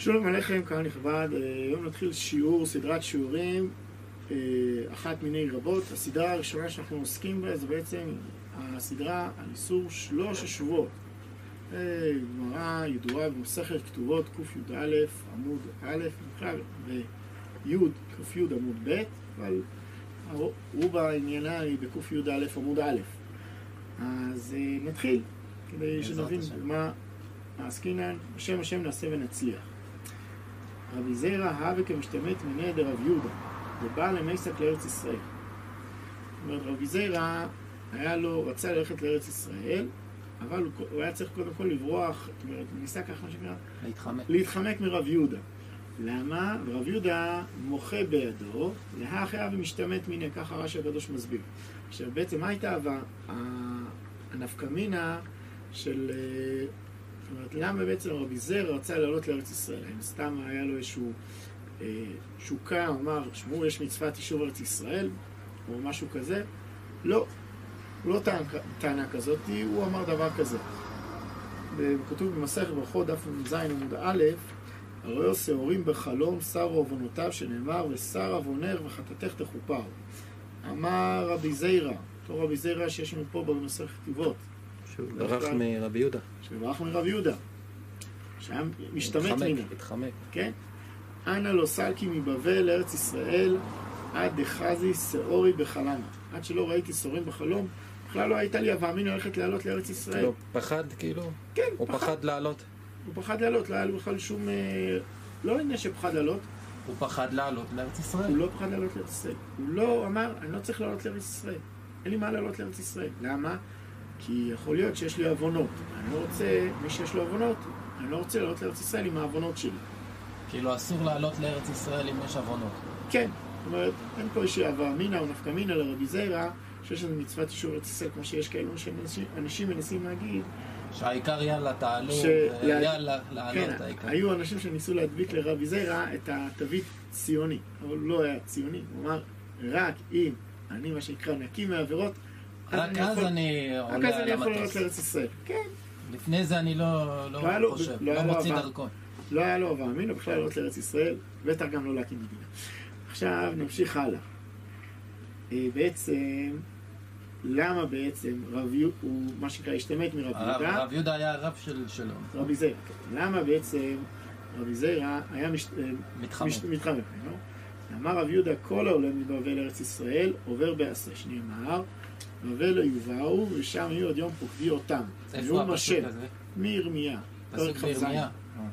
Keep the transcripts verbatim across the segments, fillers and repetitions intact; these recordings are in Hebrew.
שלום עליכם, קהל נכבד. היום נתחיל שיעור, סדרת שיעורים, אחת מיני רבות. הסדרה הראשונה שאנחנו עוסקים בה זה בעצם הסדרה על איסור שלוש השבועות. גמרא ידועה במסכת כתובות ק"יא עמוד א', בכלל בי' ק"י עמוד ב', אבל רובה עניינה היא בק"יא עמוד א'. אז נתחיל כדי שנבין מה עסקינן. בשם השם נעשה ונצליח. רבי זירא הווה כמשתמט מיניה דרב יהודה ובא למסק לארץ ישראל. זאת אומרת, רבי זירא היה לו, רצה ללכת לארץ ישראל, אבל הוא היה צריך קודם כל לברוח, זאת אומרת, הוא ניסה ככה מה שנקרא להתחמק. להתחמק מרב יהודה. למה? ורב יהודה מוחה בידו, להך הווה משתמט מיניה, ככה רש"י הקדוש מסביר. עכשיו בעצם מה הייתה הנפקא מינה של... זאת אומרת, למה בעצם רבי זירא רצה לעלות לארץ ישראל? אם סתם היה לו איזשהו אה, שוקה, הוא אמר, שמעו, יש מצוות יישוב ארץ ישראל, או משהו כזה? לא, הוא לא טען, טענה כזאת, הוא אמר דבר כזה. כתוב במסכת ברכות, דף ז' עמוד א', הראו שעורים בחלום, שרו עוונותיו, שנאמר, ושר עוונך וחטאתך תכופר. אמר רבי זירא, אותו רבי זירא שיש לנו פה במסכת כתובות. שהוא ברח מרבי יהודה. שהוא ברח מרבי יהודה. שהיה משתמט ממנו. התחמק. כן? אנא לא סלקי מבבל לארץ ישראל, עד דחזי שעורי בחלמה. עד שלא ראיתי שעורים בחלום, בכלל לא הייתה לי הווה אמינא הולכת לעלות לארץ ישראל. לא פחד כאילו? כן, הוא פחד. פחד לעלות? הוא פחד לעלות, לא היה לו בכלל שום... לא עניין שפחד לעלות. הוא פחד לעלות לארץ ישראל? הוא לא פחד לעלות לארץ ישראל. הוא לא אמר, אני לא צריך לעלות לארץ ישראל. אין לי מה לעלות לארץ ישראל. למה? כי יכול להיות שיש לי עוונות. אני לא רוצה, מי שיש לו עוונות, אני לא רוצה לעלות לארץ ישראל עם העוונות שלי. כאילו אסור לעלות לארץ ישראל אם יש עוונות. כן, זאת אומרת, אין פה איזושהי הווה אמינא או נפקא מינה לרבי זירא, שיש לנו מצוות יישוב ארץ ישראל, כמו שיש כאלו שאנשים מנסים להגיד. שהעיקר יאללה תעלו, ש... יאללה לעלות כן, העיקר. היו אנשים שניסו להדביק לרבי זירא את התווית ציוני, אבל הוא לא היה ציוני. הוא אמר, רק אם אני מה שנקרא נקי מעבירות, רק אז אני עולה על המטוס. רק אז אני יכול לעלות לארץ ישראל. כן. לפני זה אני לא חושב, לא מוציא דרכון. לא היה לו הווה אמינא בכלל לעלות לארץ ישראל, בטח גם לא להקים מדינה. עכשיו נמשיך הלאה. בעצם, למה בעצם רב יהודה, הוא מה שנקרא השתמט מרב יהודה? רב יהודה היה הרב שלו. רבי זירא. למה בעצם רבי זירא היה מתחמק? אמר רב יהודה, כל העולה מבבל לארץ ישראל עובר בעשה, שנאמר, בבל יובאו ושם יהיו עד יום פוקדי אותם. איפה הפסוק הזה? מירמיה. פסוק בירמיה.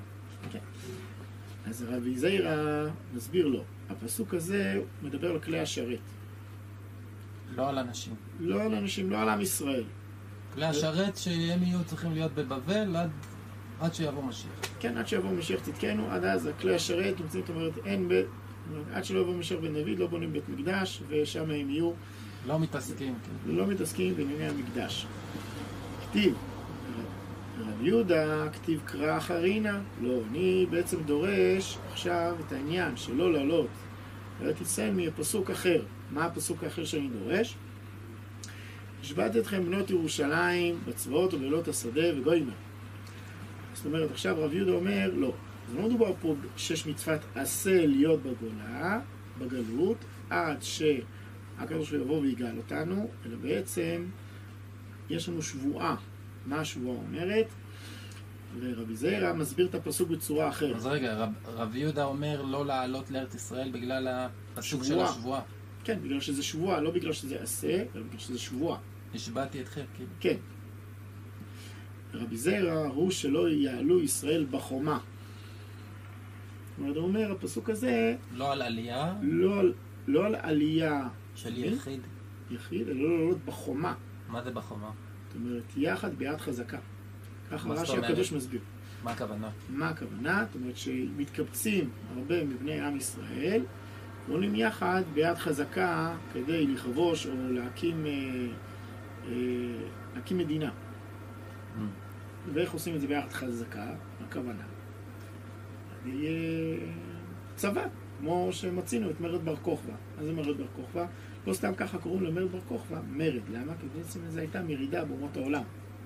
אז רבי זירא מסביר לו, הפסוק הזה מדבר על כלי השרת. לא על אנשים. לא על אנשים, לא על עם ישראל. כלי השרת שהם יהיו צריכים להיות בבבל עד, עד שיבוא משיח. כן, עד שיבוא משיח תתקנו, עד אז הכלי השרת, זאת אומרת, אין ב... עד שלא יבוא משיח בן דוד, לא בונים בית מקדש, ושם הם יהיו... לא מתעסקים, כן. לא מתעסקים בענייני המקדש. כתיב, רב יהודה, כתיב קרא אחרינה. לא, אני בעצם דורש עכשיו את העניין שלא לעלות לארץ ישראל מפסוק אחר. מה הפסוק האחר שאני דורש? השבעתי אתכם בנות ירושלים בצבאות ובלילות השדה וגוימר. זאת אומרת, עכשיו רב יהודה אומר, לא. אז לא מדובר פה שיש מצוות עשה להיות בגולה, בגלות, עד שהקדוש יבוא ויגאל אותנו, אלא בעצם יש לנו שבועה. מה השבועה אומרת? ורבי זירא מסביר את הפסוק בצורה אחרת. אז רגע, רב, רב יהודה אומר לא לעלות לארץ ישראל בגלל הפסוק של השבועה. כן, בגלל שזה שבועה, לא בגלל שזה עשה, אלא בגלל שזה שבועה. השבעתי אתכם, כאילו. כן. רבי זירא הוא שלא יעלו ישראל בחומה. זאת אומרת, הוא אומר, הפסוק הזה... לא על עלייה? לא, לא על עלייה... של יחיד? יחיד, אלא לא לעלות בחומה. מה זה בחומה? זאת אומרת, יחד ביד חזקה. ככה רש"י הקדוש מסביר. מה הכוונה? מה הכוונה? זאת אומרת שמתקבצים הרבה מבני עם ישראל, ועולים יחד ביד חזקה כדי לכבוש או להקים, אה, אה, להקים מדינה. Mm. ואיך עושים את זה ביחד חזקה? הכוונה. יהיה צבא, כמו שמצינו את מרד בר כוכבא. מה זה מרד בר כוכבא? לא סתם ככה קוראים למרד בר כוכבא, מרד. למה? כי בעצם זו הייתה מרידה באומות העולם.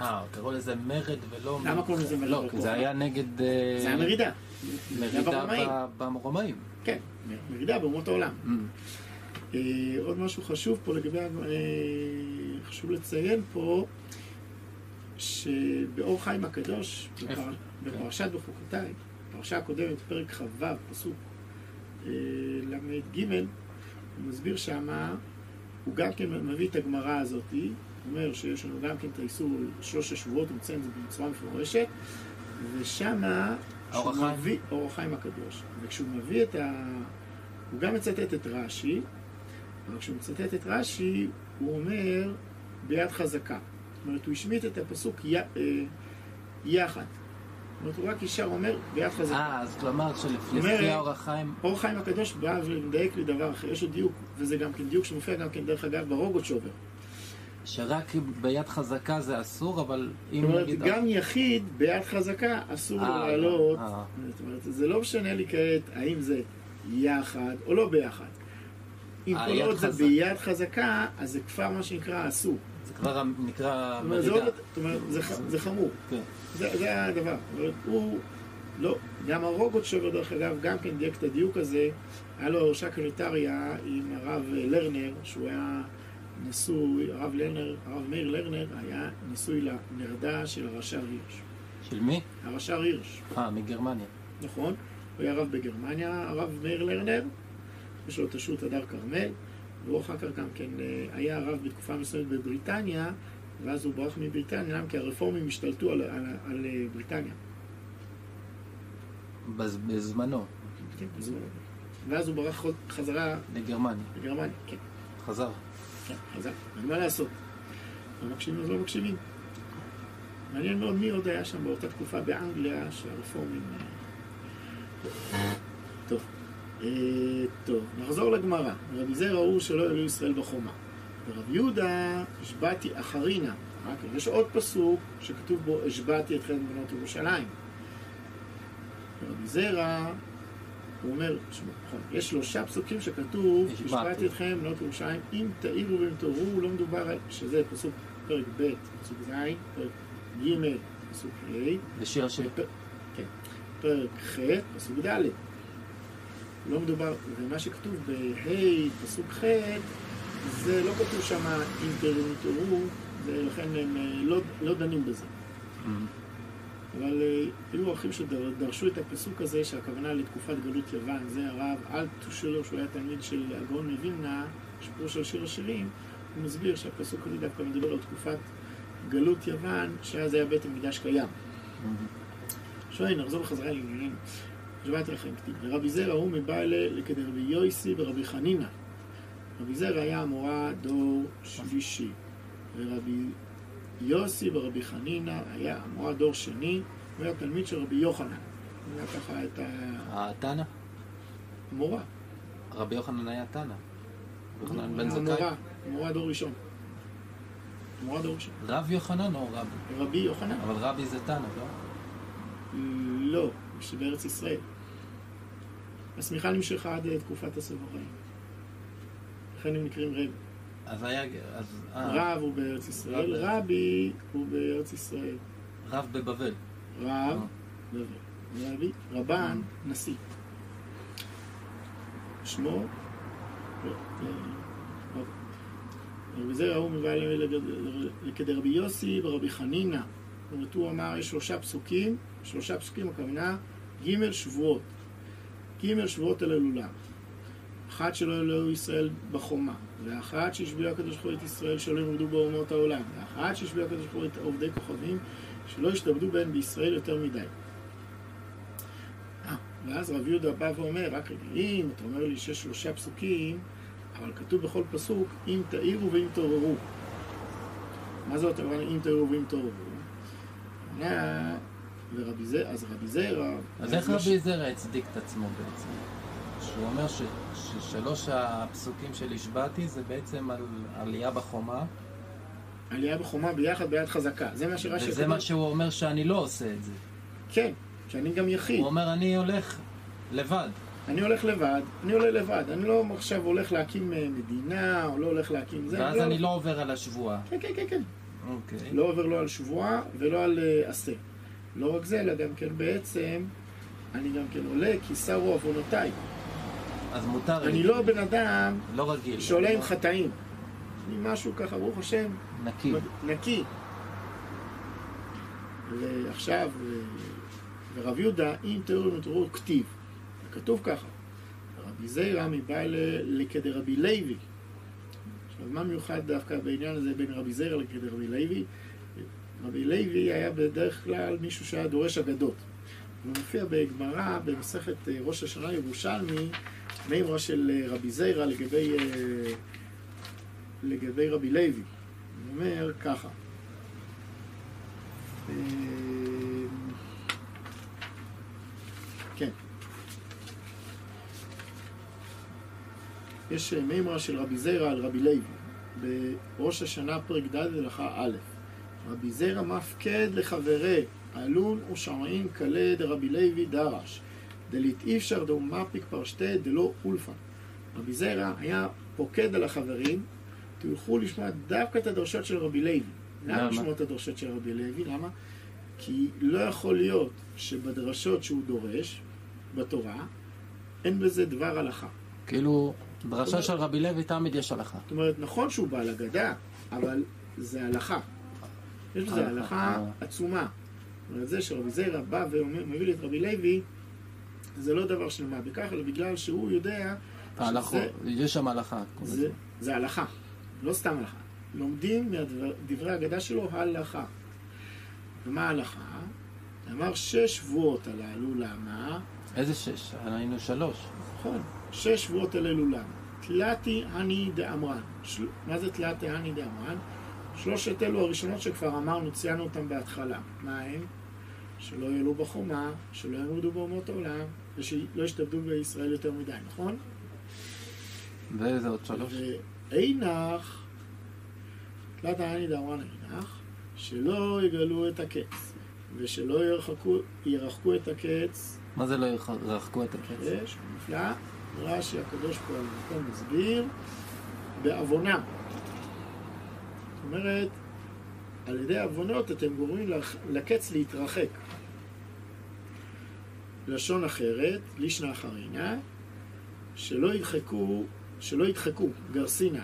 אה, קראו לזה מרד ולא... למה קוראים לזה מרד? לא, כי זה היה נגד... זה היה מרידה. מרידה ברומאים. כן, מרידה באומות העולם. עוד משהו חשוב פה לגבי... חשוב לציין פה שבאור חיים הקדוש, בפרשת בחוקותיי, פרשה הקודמת, פרק ח"ו, פסוק למד ג', הוא מסביר שמה, הוא גם כן מביא את הגמרא הזאת, הוא אומר שיש לנו גם כן את האיסור שלוש השבועות, הוא מציין את זה בצורה מפורשת, ושמה, אור החיים. מביא, אור החיים הקדוש, וכשהוא מביא את ה... הוא גם מצטט את רש"י, אבל כשהוא מצטט את רש"י, הוא אומר ביד חזקה. זאת אומרת, הוא השמיט את הפסוק י... יחד. זאת אומרת, הוא רק ישר אומר ביד חזקה. אה, אז כלומר שלפי אור החיים... אור החיים הקדוש בא ומדייק לי דבר אחר, יש לו דיוק, וזה גם כן דיוק שמופיע גם כן דרך אגב ברוגות שובר. שרק ביד חזקה זה אסור, אבל אם זאת אומרת, נגיד... גם יחיד ביד חזקה אסור לו לעלות. זאת אומרת, זה לא משנה לי כעת האם זה יחד או לא ביחד. אם כל עוד זה ביד חזקה, אז זה כבר מה שנקרא אסור. זה כבר נקרא מרידה. זאת אומרת, זה חמור. זה הדבר. זאת אומרת, הוא לא, גם הרוגות שובר דרך אגב, גם כן דייק את הדיוק הזה, היה לו הרשעה קוניטריה עם הרב לרנר, שהוא היה נשוי, הרב לרנר, הרב מאיר לרנר, היה נשוי לנרדה של הרש"ר הירש. של מי? הרש"ר הירש. אה, מגרמניה. נכון, הוא היה רב בגרמניה, הרב מאיר לרנר, יש לו את השו"ת הדר כרמל, והוא אחר כך גם כן היה רב בתקופה מסוימת בבריטניה, ואז הוא ברח מבריטניה, למה? כי הרפורמים השתלטו על, על, על בריטניה. בזמנו. כן, בזמנו. ואז הוא ברח חזרה... לגרמניה. לגרמניה, כן. חזר. כן, חזר. אין מה לעשות. לא מקשיבים, אז לא מקשיבים. מעניין מאוד מי עוד היה שם באותה תקופה באנגליה, שהרפורמים... טוב. טוב, נחזור לגמרא. רבי זרע הוא שלא העלו ישראל בחומה. ורב יהודה, השבעתי אחרינה. יש עוד פסוק שכתוב בו, השבעתי אתכם בנות ירושלים. ורבי זרע, הוא אומר, יש שלושה פסוקים שכתוב, השבעתי אתכם בנות ירושלים, אם תאירו ואם תאורו, לא מדובר על, שזה פסוק פרק ב', פסוק ז', פרק ג', פסוק ה', ושיר השיר. כן, פרק ח', פסוק ד'. לא מדובר, ומה שכתוב בה' פסוק ח', זה לא כתוב שם אם תראו, ולכן הם לא, לא דנים בזה. אבל היו אחים שדרשו את הפסוק הזה, שהכוונה לתקופת גלות יוון, זה הרב אלטושלר, שהוא היה תלמיד של הגאון מווילנה, שפור של שיר השירים, הוא מסביר שהפסוק הזה דווקא מדבר על תקופת גלות יוון, שאז היה בית המקדש קיים. שואל, נחזור בחזרה לענייננו. שבאתי לכם כתיב, ורבי זרע הוא מבא אלה כדי רבי יויסי ורבי חנינה. רבי זרע היה המורה דור שלישי, ורבי יוסי ורבי חנינה היה המורה דור שני, הוא היה תלמיד של רבי יוחנן. הוא היה ככה את ה... התנא? המורה. רבי יוחנן היה תנא. יוחנן בן זכאי? המורה, המורה דור ראשון. המורה דור ראשון. רב יוחנן או רבי? רבי יוחנן. אבל רבי זה תנא, לא? לא, שבארץ ישראל. הסמיכה נמשכה עד תקופת הסבוראים. לכן הם נקראים רב. אז היה... אז... רב הוא בארץ ישראל, רבי הוא בארץ ישראל. רב בבבל. רב, בבל. רבי, רבן, נשיא. שמו... רבי זרע הוא מבא לכדי רבי יוסי ורבי חנינה. זאת אומרת, הוא אמר, יש שלושה פסוקים, שלושה פסוקים, הכוונה, ג' שבועות. ג' שבועות על הלולה. אחת שלא העלו ישראל בחומה, ואחת שהשביע הקדוש ברוך הוא את ישראל שלא ימרדו באומות העולם, ואחת שהשביע הקדוש ברוך הוא את עובדי כוכבים שלא ישתעבדו בהן בישראל יותר מדי. אה, ואז רב יהודה בא ואומר, רק רגע, אם אתה אומר לי שיש שלושה פסוקים, אבל כתוב בכל פסוק, אם תאירו ואם תעוררו. מה זאת אומרת, אם תאירו ואם תעוררו? ורבי זרע, אז רבי זרע... אז איך רבי זרע הצדיק את עצמו בעצם? שהוא אומר ש, ששלוש הפסוקים של השבעתי זה בעצם על עלייה בחומה. עלייה בחומה ביחד ביד חזקה. זה מה שרש"י... וזה מה שהוא אומר שאני לא עושה את זה. כן, שאני גם יחיד. הוא אומר אני הולך לבד. אני הולך לבד, אני עולה לבד. אני לא עכשיו הולך להקים מדינה, או לא הולך להקים זה. ואז אני לא עובר על השבועה. כן, כן, כן, כן. אוקיי. לא עובר לא על שבועה ולא על uh, עשה. לא רק זה, אלא גם כן בעצם, אני גם כן עולה, כי שרו עוונותיי. אז מותר... אני לא בן אדם לא רגיל. שעולה עם חטאים. אני משהו ככה, ברוך השם, נקי. נקי. ועכשיו, ורב יהודה, אם תראו ותראו כתיב, כתוב ככה, רבי זיירא מבא לכדי רבי לוי. עכשיו, מה מיוחד דווקא בעניין הזה בין רבי זיירא לכדי רבי לוי? רבי לוי היה בדרך כלל מישהו שהיה דורש אגדות. הוא מופיע בגמרא, במסכת ראש השנה ירושלמי, מימרה של רבי זיירא לגבי, לגבי רבי לוי. הוא אומר ככה. כן. יש מימרה של רבי זיירא על רבי לוי. בראש השנה פרק ד' הלכה א'. רבי זיירא מפקד לחברי, עלון ושמעים קלה דרבי לוי דרש. דלית אי אפשר דאו מפיק פרשתי דלא אולפן. רבי זיירא היה פוקד על החברים, תלכו לשמוע דווקא את הדרשות של רבי לוי. למה לשמוע את הדרשות של רבי לוי? למה? כי לא יכול להיות שבדרשות שהוא דורש, בתורה, אין בזה דבר הלכה. כאילו, דרשה של רבי לוי תמיד יש הלכה. זאת אומרת, נכון שהוא בעל אגדה, אבל זה הלכה. יש בזה הלכה עצומה. זאת אומרת, זה שרבי זיירא בא ומביא לי את רבי לוי, זה לא דבר של מה בכך, אלא בגלל שהוא יודע שזה... יש שם הלכה. זה, זה הלכה, לא סתם הלכה. לומדים מדברי האגדה שלו הלכה. ומה ההלכה? אמר שש שבועות הללו, למה? איזה שש? היינו שלוש. נכון, שש שבועות הללו, למה? תלתי הני דאמרן. של... מה זה תלתי הני דאמרן? שלושת אלו הראשונות שכבר אמרנו, ציינו אותם בהתחלה. מה הם? שלא יעלו בחומה, שלא ימרדו באומות העולם, ושלא ישתעבדו בישראל יותר מדי, נכון? ואיזה עוד שלוש? ואינך, תלת העני דאמרן אינך, שלא יגלו את הקץ, ושלא ירחקו, ירחקו את הקץ. מה זה לא ירחקו את הקץ? יש, נפלא. רש"י הקדוש פה על מקום מסביר, בעוונה. זאת אומרת, על ידי עוונות אתם גורמים לקץ להתרחק. לשון אחרת, לישנא אחרינה, שלא ידחקו, שלא ידחקו, גרסינן.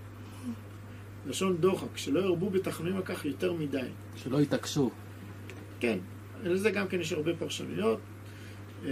לשון דוחק, שלא ירבו בתחנונים על כך יותר מדי. שלא יתעקשו. כן, לזה גם כן יש הרבה פרשנויות, אה,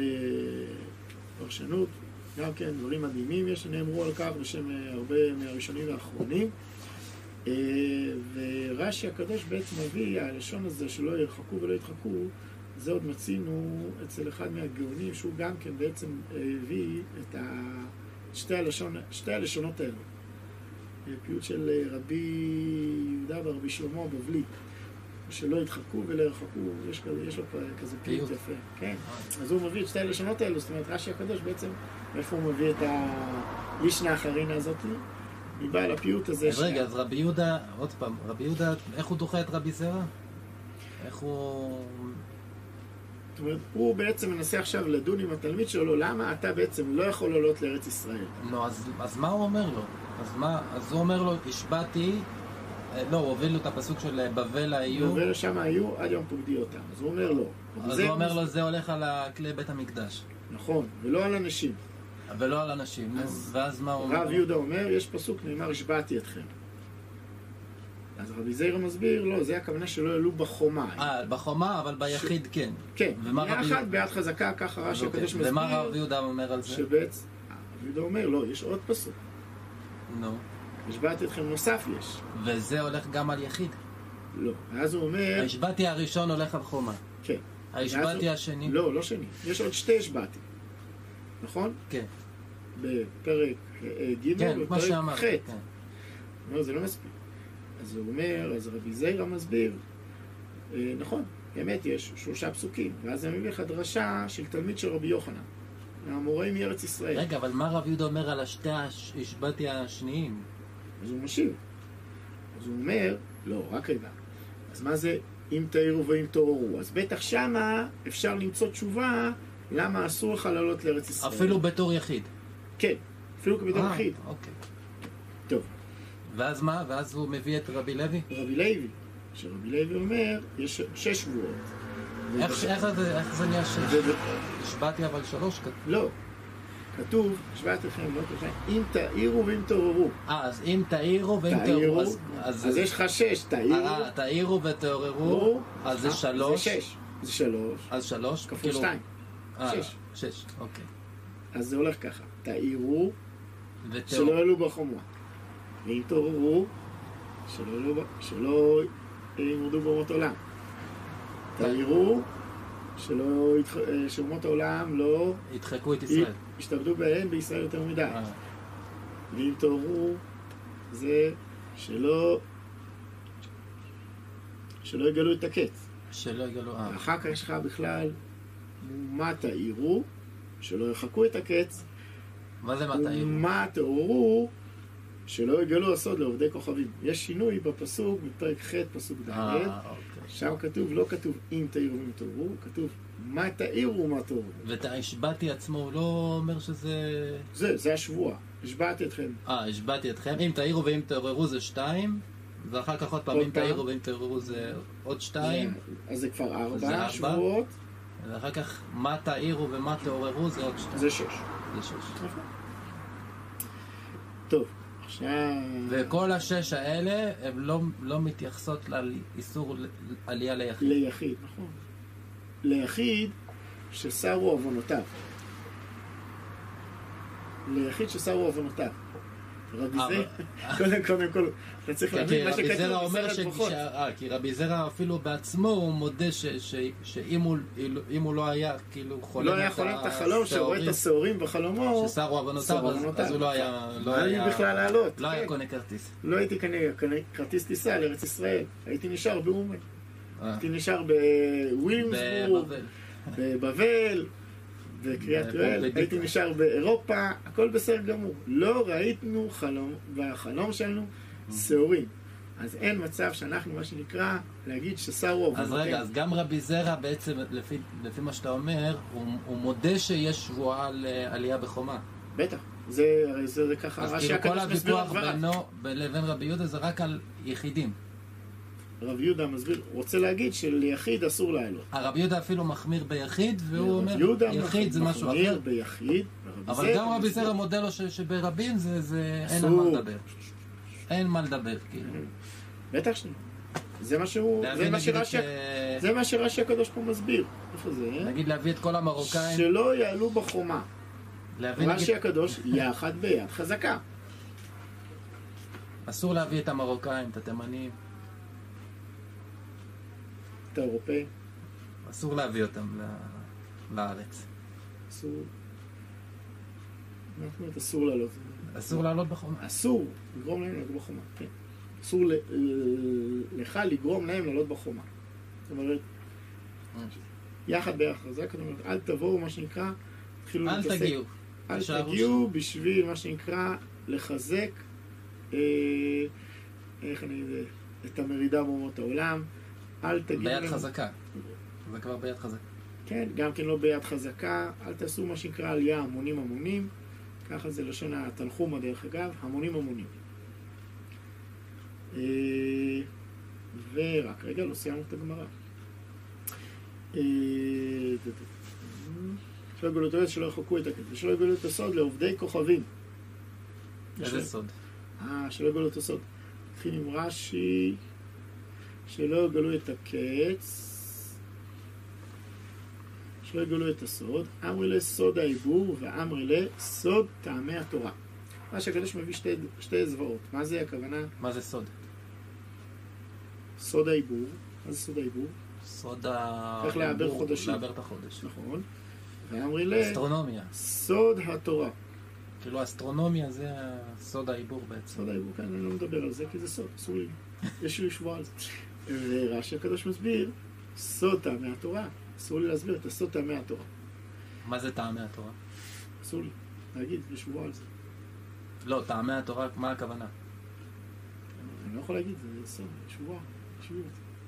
פרשנות, גם כן דברים מדהימים יש, נאמרו על כך בשם הרבה מהראשונים והאחרונים. אה, ורש"י הקדוש בעצם מביא, הלשון הזה שלא ירחקו ולא ידחקו, זה עוד מצינו אצל אחד מהגאונים, שהוא גם כן בעצם הביא את ה... שתי, הלשון, שתי הלשונות האלו. פיוט של רבי יהודה ורבי שלמה בבלי, שלא ידחקו ולא ירחקו, יש, יש לו כזה פיוט יפה. כן. אז הוא מביא את שתי הלשונות האלו, זאת אומרת, רש"י הקדוש בעצם, איפה הוא מביא את הלישנא האחרינה הזאת? מבעל הפיוט הזה. אז רגע, אז רבי יהודה, עוד פעם, רבי יהודה, איך הוא דוחה את רבי זרע? איך הוא... זאת אומרת, הוא בעצם מנסה עכשיו לדון עם התלמיד שלו, למה אתה בעצם לא יכול לעלות לארץ ישראל? לא, אז, אז מה הוא אומר לו? אז מה, אז הוא אומר לו, השבעתי, לא, הוא הוביל לו את הפסוק של בבל היו. בבל שם היו עד יום פוקדי אותם. אז הוא אומר לו. אז הוא אומר לו, זה הולך על כלי בית המקדש. נכון, ולא על אנשים. ולא על אנשים, ואז מה הוא אומר? רב יהודה אומר, יש פסוק נאמר, השבעתי אתכם. אז רבי זיירא מסביר, לא, זה הכוונה שלא יעלו בחומה. אה, בחומה, אבל ביחיד כן. כן, ביחד, ביד חזקה, ככה רש"י הקדוש מסביר. ומה רב יהודה אומר על זה? שבעצם, רב יהודה אומר, לא, יש עוד פסוק. נו. השבעתי אתכם נוסף יש. וזה הולך גם על יחיד? לא, ואז הוא אומר... השבעתי הראשון הולך על חומה. כן. השבעתי השני? לא, לא שני. יש עוד שתי השבעתי. נכון? כן. בפרק ג' כן, כמו שאמרת. ח'. לא, זה לא מספיק. אז הוא אומר, אז רבי זיירא מסביר, אה, נכון, באמת יש שלושה פסוקים, ואז אני מביא לך דרשה של תלמיד של רבי יוחנן, מהאמוראים מארץ ישראל. רגע, אבל מה רב יהודה אומר על השתי השבעתי השניים? אז הוא משיב. אז הוא אומר, לא, רק רגע. אז מה זה אם תאירו ואם תעוררו? אז בטח שמה אפשר למצוא תשובה למה אסור לך לעלות לארץ ישראל. אפילו בתור יחיד? כן, אפילו בתור יחיד. אוקיי. טוב. ואז מה? ואז הוא מביא את רבי לוי? רבי לוי. שרבי לוי אומר, יש שש שבועות. איך, איך, זה, איך זה נהיה שש? השבעתי אבל שלוש כתוב. לא. כתוב, השבעתי לכם, לא כתוב, אם תאירו ואם תעוררו. אה, אז אם תאירו ואם תעוררו, אז, אז, אז יש לך שש, תאירו. אה, תאירו ותעוררו, אז זה שלוש. זה שש. זה שלוש. אז שלוש. כפול שתיים. שש. שש, אוקיי. אז זה הולך ככה, תאירו, שלא יעלו בחומה. ואם תעוררו, שלא ימרדו באומות עולם. תאירו, שלא, שאומות העולם לא... ידחקו את ישראל. ישתעבדו בהן בישראל יותר מדי. ואם תעוררו, זה שלא... שלא יגלו את הקץ. שלא יגלו... ואחר כך יש לך בכלל, מה תאירו, שלא יחקו את הקץ. מה זה מה תאירו? מה תעוררו, שלא יגלו הסוד לעובדי כוכבים. יש שינוי בפסוק, בפרק ח' פסוק ד', שם כתוב, לא כתוב אם תאירו ואם תעוררו, כתוב מה תאירו ומה תעוררו. ואת השבעתי עצמו, הוא לא אומר שזה... זה, זה השבוע. השבעתי אתכם. אה, השבעתי אתכם. אם תאירו ואם תעוררו זה שתיים, ואחר כך עוד פעם, אם תאירו ואם תעוררו זה עוד שתיים. אז זה כבר ארבע שבועות. ואחר כך מה תאירו ומה תעוררו זה עוד שתיים. זה שש. זה שש. טוב. עכשיו... וכל השש האלה הן לא, לא מתייחסות לאיסור עלייה ליחיד. ליחיד, נכון. ליחיד שסרו עוונותיו. ליחיד שסרו עוונותיו. רבי זרע, קודם קודם כל, אתה צריך להבין מה שכתוב בסרט ברכות. כי רבי זרע אפילו בעצמו הוא מודה שאם הוא לא היה כאילו חולם לא היה חולם את החלום, שרואה את השעורים בחלומו, שסרו עוונותיו, אז הוא לא היה... לא היה בכלל לעלות. לא היה קונה כרטיס. לא הייתי קונה כרטיס טיסה לארץ ישראל. הייתי נשאר באומן. הייתי נשאר בווילמסבורג, בבבל, בקריאת יואל, הייתי נשאר באירופה, הכל בסדר גמור. לא ראיתנו חלום, והחלום שלנו שעורים. אז אין מצב שאנחנו, מה שנקרא, להגיד שסרו עוונותינו. אז רגע, אז גם רבי זרע בעצם, לפי, לפי מה שאתה אומר, הוא, הוא מודה שיש שבועה על עלייה בחומה. בטח, זה, זה, זה ככה. אז כאילו כל הוויכוח בינו לבין רבי יהודה זה רק על יחידים. רבי יהודה מסביר, רוצה להגיד שליחיד אסור לעלות. הרבי יהודה אפילו מחמיר ביחיד, והוא אומר, יחיד זה משהו אחר. מחמיר ביחיד. אבל גם רבי זרע מודה לו שברבים זה אין על מה לדבר. אין מה לדבר, כאילו. בטח שני. זה מה שהוא, זה מה שרש"י הקדוש פה מסביר. איפה זה? נגיד להביא את כל המרוקאים. שלא יעלו בחומה. רש"י הקדוש יחד ביד חזקה. אסור להביא את המרוקאים, את התימנים. את האירופאים. אסור להביא אותם לארץ. אסור. מה זאת אומרת אסור לעלות? אסור לעלות בחומה. אסור לגרום להם לעלות בחומה, כן. אסור לך לגרום להם לעלות בחומה. זאת אומרת, יחד ביחד חזק, זאת אומרת, אל תבואו, מה שנקרא, תתחילו להתעסק. אל תגיעו. אל תגיעו בשביל, מה שנקרא, לחזק, איך אני יודע, את המרידה באומות העולם. אל תגידו ביד להם... חזקה. זה כבר ביד חזקה. כן, גם כן לא ביד חזקה. אל תעשו מה שנקרא עלייה המונים המונים. ככה זה לשון התנחומה דרך אגב, המונים המונים. ורק רגע, לא סיימנו את הגמרא. שלא יגלו את שלא יחוקו את הקט, ושלא יגלו את הסוד לעובדי כוכבים. איזה סוד? אה, שלא יגלו את הסוד. התחיל עם רש"י, שלא יגלו את הקץ, שלא יגלו את הסוד, אמרי לסוד העיבור ואמרי לסוד טעמי התורה. מה שהקדוש מביא שתי, שתי זוועות. מה זה הכוונה? מה זה סוד? סוד העיבור. מה זה סוד העיבור? סוד ה... איך לעבר חודשים. לעבר את החודש. נכון. ואמרי ל... אסטרונומיה. סוד התורה. כאילו אסטרונומיה זה סוד העיבור בעצם. סוד העיבור, כאן אני לא מדבר על זה כי זה סוד, אסור לי. יש לי לשבוע על זה. ורש"י הקדוש מסביר, סוד טעמי התורה. אסור לי להסביר את הסוד טעמי התורה. מה זה טעמי התורה? אסור לי להגיד, לשבוע על זה. לא, טעמי התורה, מה הכוונה? אני לא יכול להגיד, זה סוד, שבוע, שבוע.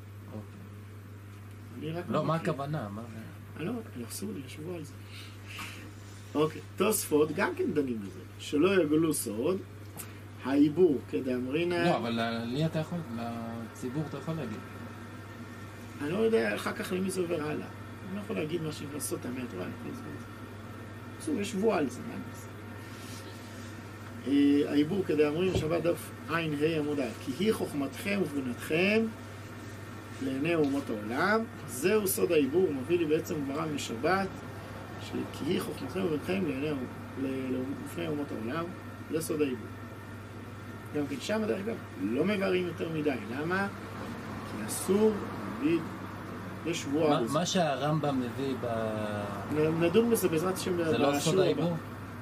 לא, מה הכוונה? לא, אסור לי, לשבוע על זה. אוקיי, תוספות גם כן דנים בזה. שלא יגלו סוד, העיבור כדאמרינה... לא, אבל לי אתה יכול, לציבור אתה יכול להגיד. אני לא יודע אחר כך למי זה עובר הלאה. אני לא יכול להגיד מה שאם לעשות את המאה תורה, אני יכול לסבור את זה. בסדר, יש שבועה על זה, מה אני עושה? העיבור כדי אמרים, שבת דף עין ה' עמוד א', כי היא חוכמתכם ובינתכם לעיני אומות העולם. זהו סוד העיבור, הוא מביא לי בעצם גמרא משבת, כי היא חוכמתכם ובינתכם לפני אומות העולם. זה סוד העיבור. גם כן שם, דרך אגב, לא מבארים יותר מדי. למה? כי אסור להגיד, יש שבועה. מה שהרמב"ם מביא ב... נדון בזה בעזרת השם בשיעור הבא. זה לא סוד העיבור?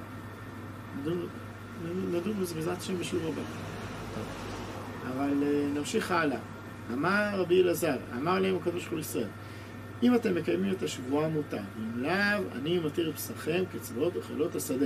נדון בזה בעזרת השם בשיעור הבא. אבל נמשיך הלאה. אמר רבי אלעזר, אמר להם הקדוש ברוך הוא לישראל, אם אתם מקיימים את השבועה מותר, אם לאו, אני מתיר פסחכם כצבאות אוכלות השדה.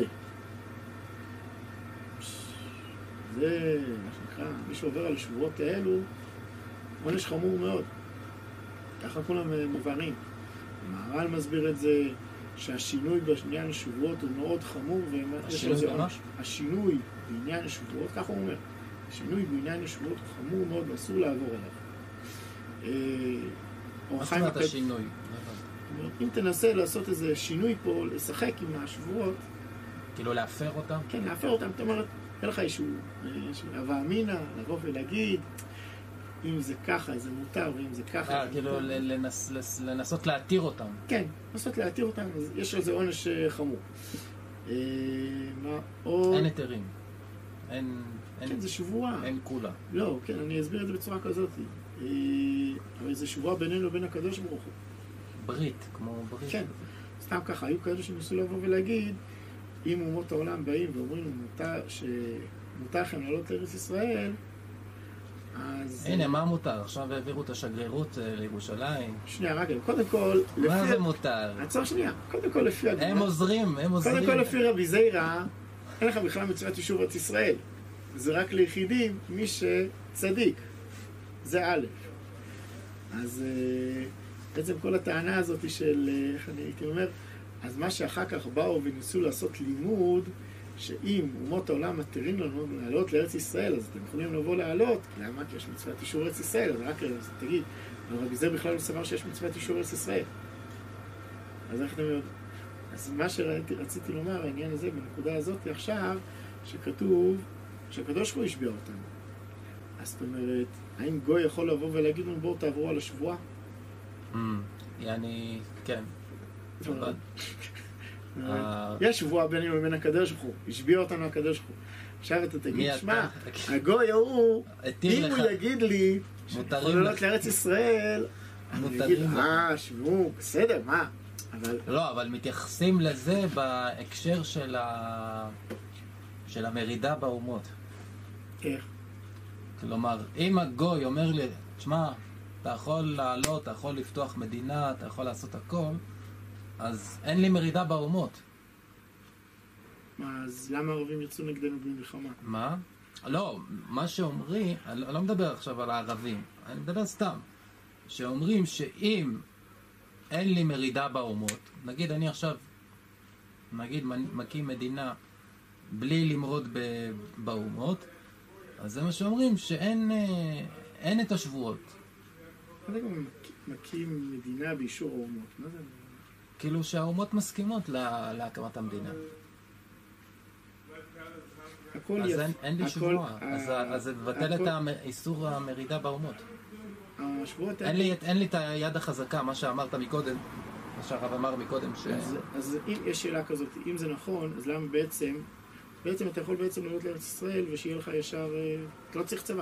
זה, מה שנקרא, מי שעובר על השבועות האלו, עונש חמור מאוד. ככה כולם מבארים. המהר"ל מסביר את זה, שהשינוי בעניין השבועות הוא מאוד חמור. השינוי במה? השינוי בעניין השבועות, ככה הוא אומר, השינוי בעניין השבועות הוא חמור מאוד ואסור לעבור עליו. מה זאת אומרת השינוי? אם תנסה לעשות איזה שינוי פה, לשחק עם השבועות, כאילו להפר אותם? כן, להפר אותם. זאת אומרת, אין לך איזשהו הווה אמינא, לבוא ולהגיד, אם זה ככה, זה מותר, ואם זה ככה... אה, כאילו לנסות להתיר אותם. כן, לנסות להתיר אותם, אז יש על זה עונש חמור. אין היתרים. אין... כן, זה שבועה. אין כולה. לא, כן, אני אסביר את זה בצורה כזאת. אבל זה שבועה בינינו לבין הקדוש ברוך הוא. ברית, כמו ברית. כן, סתם ככה, היו כאלה שניסו לבוא ולהגיד, אם אומות העולם באים ואומרים שמותר לכם לעלות לארץ ישראל, אז... הנה, מה מותר? עכשיו העבירו את השגרירות לירושלים. שנייה, רגע, קודם כל... מה זה מותר? עצור שנייה, קודם כל לפי... הם עוזרים, הם עוזרים. קודם כל לפי רבי זיירא, אין לך בכלל מצוות יישוב ארץ ישראל. זה רק ליחידים, מי שצדיק. זה א'. אז בעצם כל הטענה הזאת של, איך אני הייתי אומר, אז מה שאחר כך באו וניסו לעשות לימוד, שאם אומות העולם מתירים לנו לעלות לארץ ישראל, אז אתם יכולים לבוא לעלות. למה? כי יש מצוות יישוב ארץ ישראל. אז רק תגיד, אבל רבי זיירא בכלל לא סבר שיש מצוות יישוב ארץ ישראל. אז איך אתם יודעים? אז מה שרציתי לומר, העניין הזה, בנקודה הזאת עכשיו, שכתוב שהקדוש ברוך הוא השביע אותנו. אז זאת אומרת, האם גוי יכול לבוא ולהגיד לנו, בואו תעברו על השבועה? יעני, כן. יש שבועה בינינו לבין הקדוש ברוך הוא. השביע אותנו הקדוש ברוך הוא. עכשיו אתה תגיד, שמע, הגוי ההוא, אם הוא יגיד לי, יכול לעלות לארץ ישראל, אני אגיד, אה, שבו, בסדר, מה? לא, אבל מתייחסים לזה בהקשר של של המרידה באומות. איך? כלומר, אם הגוי אומר לי, תשמע, אתה יכול לעלות, אתה יכול לפתוח מדינה, אתה יכול לעשות הכל, אז אין לי מרידה באומות. מה, אז למה הערבים יצאו נגדנו במלחמה? מה? לא, מה שאומרי, אני לא מדבר עכשיו על הערבים, אני מדבר סתם, שאומרים שאם אין לי מרידה באומות, נגיד אני עכשיו, נגיד מקים מדינה בלי למרוד באומות, אז זה מה שאומרים, שאין אין את השבועות. מה זה גם מקים מדינה באישור האומות? מה זה? כאילו שהאומות מסכימות לה, להקמת המדינה. הכל אז יפ... אין, אין לי הכל... שבועה, ה... אז, אז זה מבטל הכל... את איסור המרידה באומות. השבועות... אין לי, אין לי את היד החזקה, מה שאמרת מקודם, מה שהרב אמר מקודם. ש... אז, אז אם יש שאלה כזאת, אם זה נכון, אז למה בעצם, בעצם אתה יכול בעצם לעלות לארץ ישראל ושיהיה לך ישר, אתה לא צריך צבא.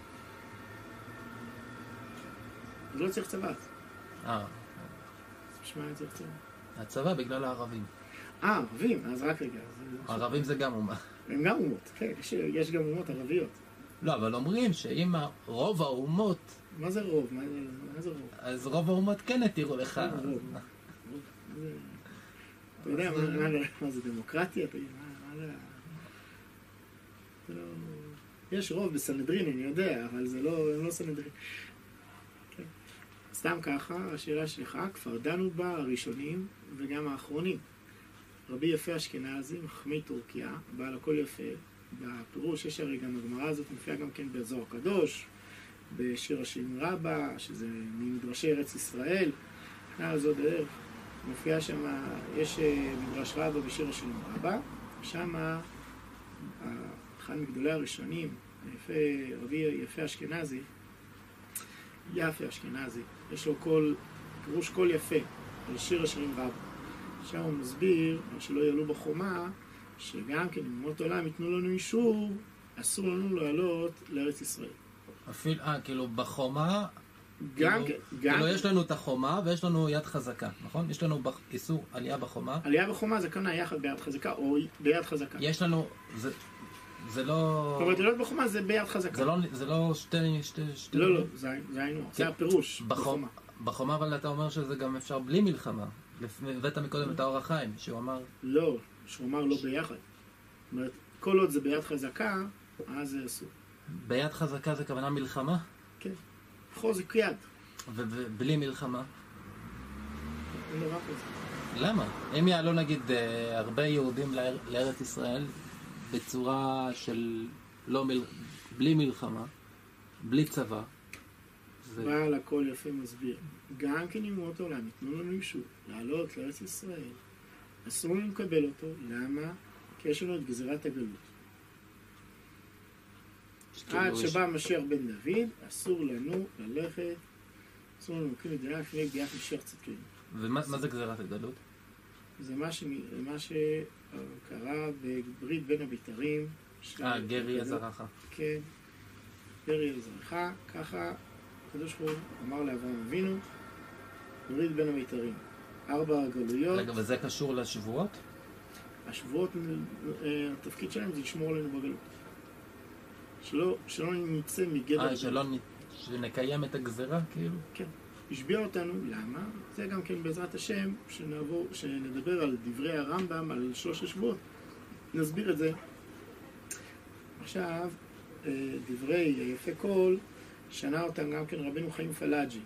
אתה לא צריך צבא. אה. תשמע את זה קצת. הצבא בגלל הערבים. אה, ערבים, אז רק רגע. הערבים זה גם אומה. הם גם אומות, כן, יש, יש גם אומות ערביות. לא, אבל אומרים שאם רוב האומות... מה זה רוב? מה, מה זה רוב? אז רוב האומות כן התירו לך. מה זה רוב? אתה יודע, מה זה דמוקרטיה? מה זה... יש רוב בסנהדרין, אני יודע, אבל זה לא, הם לא סנהדרין. סתם ככה, השאלה שלך, כבר דנו בה הראשונים וגם האחרונים. רבי יפה אשכנזי, מחכמי טורקיה, בעל הכל יפה, בפירוש יש הרי גם הגמרא הזאת מופיעה גם כן באזור הקדוש, בשיר השירים רבה, שזה ממדרשי ארץ ישראל, זו דרך, מופיע שם, יש מדרש רבה בשיר השירים רבה, שם אחד מגדולי הראשונים, יפה, רבי יפה אשכנזי, יפה אשכנזי, יש לו כל, פירוש כל יפה, על שיר השירים רבה. שם הוא מסביר, שלא יעלו בחומה, שגם כן, אם אומות עולם ייתנו לנו אישור, אסור לנו לעלות לארץ ישראל. אפילו, אה, כאילו בחומה, גם כאילו, כן, גם כאילו כן. יש לנו את החומה ויש לנו יד חזקה, נכון? יש לנו בח... איסור עלייה בחומה. עלייה בחומה זה כנראה יחד ביד חזקה או ביד חזקה. יש לנו, זה, זה לא... זאת אומרת, לעלות בחומה זה ביד חזקה. זה לא, זה לא שתי... שתי, שתי... לא, לא, זה, זה היינו, זה הפירוש. בחומה. בחומה, אבל אתה אומר שזה גם אפשר בלי מלחמה. הבאת מקודם את האור החיים, שהוא אמר... לא, שהוא אמר לא ביחד. זאת אומרת, כל עוד זה ביד חזקה, אז זה אסור. ביד חזקה זה כוונה מלחמה? כן. חוזק יד. ובלי מלחמה? אין דבר כזה. למה? אם יעלו נגיד הרבה יהודים לארץ ישראל בצורה של לא מל... בלי מלחמה, בלי צבא, זה... בעל הכל יפה מסביר. גם כן עם אומות העולם, יתנו לנו אישור לעלות לארץ ישראל. אסור לנו לקבל אותו. למה? כי יש לנו את גזירת הגלות. עד שבא משיח בן דוד, אסור לנו ללכת, אסור לנו להקים מדינה לפני ביאת משיח צדקנו. ומה זה גזירת הגלות? זה מה, ש... מה שקרה בברית בין הבית"רים. אה, גרי עזרך. כן, גרי עזרך, ככה הקדוש ברוך הוא אמר לאברהם אבינו, ברית בין הבית"רים. ארבע גלויות. רגע, וזה קשור לשבועות? השבועות, התפקיד שלהם זה לשמור עלינו בגלות. שלא, שלא נצא מגדר... אה, שלא נ... שנקיים את הגזרה, כאילו? כן. השביע אותנו, למה? זה גם כן בעזרת השם, שנעבור, שנדבר על דברי הרמב"ם, על שלוש השבועות. נסביר את זה. עכשיו, דברי היפה קול, שנה אותם גם כן רבינו חיים פלאג'י.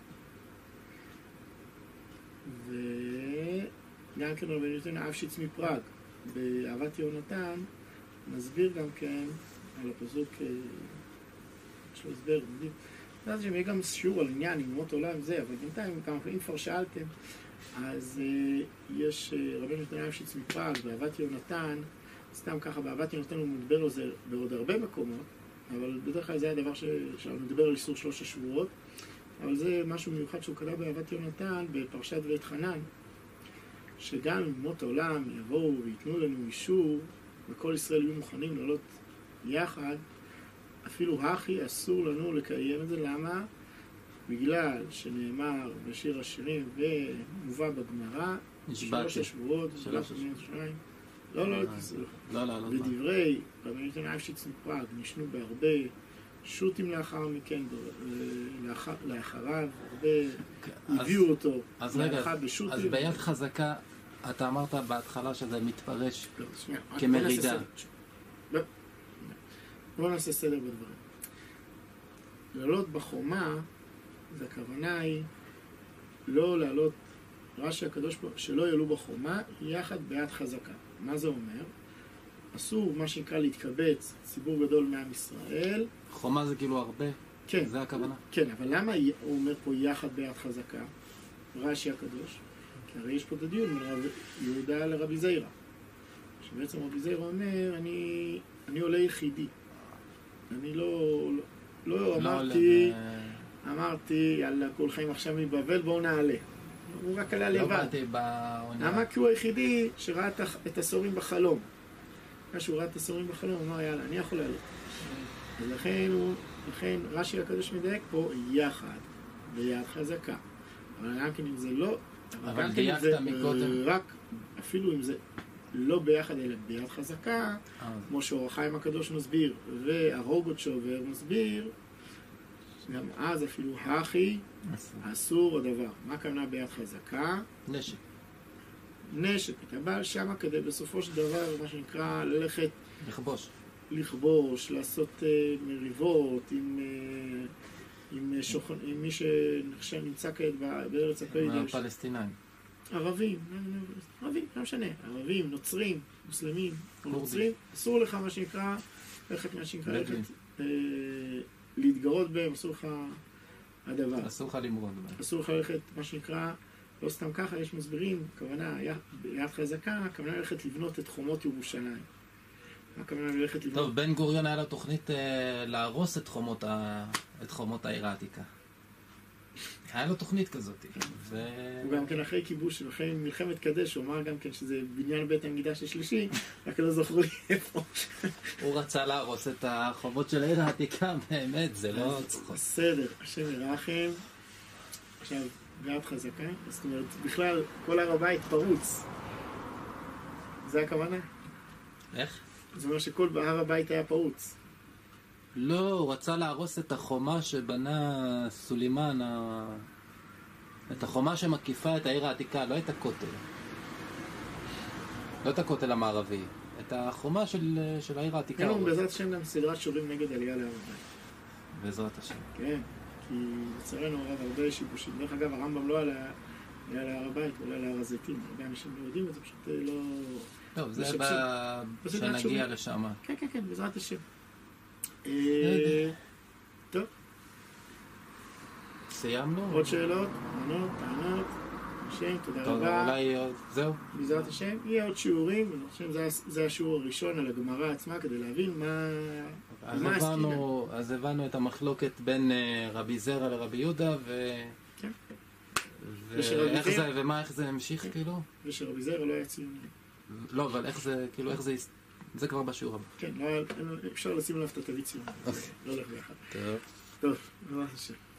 וגם כן רבינו יתן אבשיץ מפראג. באהבת יהונתן, נסביר גם כן על הפסוק, יש לו הסבר, נדיב. אז שם יהיה גם שיעור על עניין עם אומות עולם זה, אבל בינתיים, כמה פעמים כבר שאלתם, אז יש רבינו יתן אבשיץ מפראג, באהבת יהונתן, סתם ככה, באהבת יהונתן הוא מדבר על זה בעוד הרבה מקומות, אבל בדרך כלל זה הדבר שאנחנו מדבר על איסור שלוש השבועות, אבל זה משהו מיוחד שהוא כתב באהבת יהונתן, בפרשת ואת חנן, שגם אם אומות העולם יבואו ויתנו לנו אישור, וכל ישראל יהיו מוכנים לעלות יחד, אפילו הכי אסור לנו לקיים את זה. למה? בגלל שנאמר בשיר השירים ומובא בגמרא, שלוש השבועות, שלוש השבועות, לא, לא, לא, לא, לא. ודברי רבי יתן אבשיץ מפראג נשנו בהרבה שו"תים לאחר מכן, לאחריו, הרבה הביאו אותו. אז רגע, אז ביד חזקה, אתה אמרת בהתחלה שזה מתפרש כמרידה. בואו נעשה סדר בדברים. לעלות בחומה, זה הכוונה היא לא לעלות, רש"י הקדוש פה, שלא יעלו בחומה, יחד ביד חזקה. מה זה אומר? אסור, מה שנקרא, להתקבץ ציבור גדול מעם ישראל. חומה זה כאילו הרבה? כן. זה הכוונה? כן, אבל למה הוא אומר פה יחד ביד חזקה? רש"י הקדוש. כי הרי יש פה את הדיון מרב יהודה לרבי זיירה. שבעצם רבי זיירה אומר, אני, אני עולה יחידי. אני לא, לא, לא אמרתי, ב... אמרתי, יאללה, כולכם עכשיו מבבל, בואו נעלה. הוא רק עלה לבד. לא באתי בעונה. למה? כי הוא היחידי שראה את הסורים בחלום. כשהוא ראה את הסורים בחלום, הוא אמר, יאללה, אני יכול לעלות. ולכן הוא, לכן רש"י הקדוש מדייק פה יחד, ביד חזקה. אבל גם כן אם זה לא, אבל דייקת מקודם. רק, אפילו אם זה לא ביחד, אלא ביד חזקה, כמו שאור החיים הקדוש מסביר, והרוגות שעובר מסביר, גם אז אפילו הכי אסור הדבר. מה כוונה ביד חזקה? נשק. נשק. אתה בא שמה כדי בסופו של דבר, מה שנקרא, ללכת... לכבוש. לכבוש, לעשות uh, מריבות עם, uh, עם, שוכן, עם מי שנמצא כעת בארץ הקודש. הפלסטינאים. ערבים, ערבים, לא משנה. ערבים, נוצרים, מוסלמים, נוצרים. אסור לך מה שנקרא, ללכת מה שנקרא, ללכת... Uh, להתגרות בהם, אסור לך הדבר. אסור לך למרוד בהם. אסור לך ללכת, מה שנקרא, לא סתם ככה, יש מסבירים, הכוונה, יד חזקה, הכוונה ללכת לבנות את חומות ירושלים. הכוונה ללכת לבנות... טוב, בן גוריון היה לו תוכנית אה, להרוס את חומות, ה... את חומות העיר העתיקה. היה לו תוכנית כזאת. ו... הוא גם כן אחרי כיבוש, אחרי מלחמת קדש, הוא אמר גם כן שזה בניין בית המקדש השלישי, רק לא זוכרו לי איפה. הוא רצה להרוס את החומות של העיר העתיקה, באמת, זה לא צחוק. בסדר, השם ירחם. עכשיו, יד חזקה, זאת אומרת, בכלל, כל הר הבית פרוץ. זה הכוונה? איך? זאת אומרת שכל הר הבית היה פרוץ. לא, הוא רצה להרוס את החומה שבנה סולימן, ה... את החומה שמקיפה את העיר העתיקה, לא את הכותל. לא את הכותל המערבי, את החומה של, של העיר העתיקה. כן, בעזרת השם גם סדרת שורים נגד עלייה להר הבית. בעזרת השם. כן, כי לצערנו הרב הרבה שיבושים. דרך אגב, הרמב"ם לא עלה להר הבית, הוא עלה להר הזיתים. הרבה אנשים לא יודעים את זה, פשוט לא... טוב, זה שנגיע לשם. כן, כן, כן, בעזרת השם. טוב. סיימנו? עוד שאלות? ענות, טענות? השם, תודה רבה. אולי זהו. בעזרת השם. יהיה עוד שיעורים, אני חושב שזה השיעור הראשון על הגמרא עצמה, כדי להבין מה... אז הבנו את המחלוקת בין רבי זרע לרבי יהודה, ו... כן. ומה, איך זה המשיך, כאילו? ושרבי זרע לא היה ציוני. לא, אבל איך זה, כאילו, איך זה... זה כבר בשיעור הבא. כן, אפשר לשים עליו את התווית ציוני. לא הולך ביחד. טוב. טוב, בעזרת השם.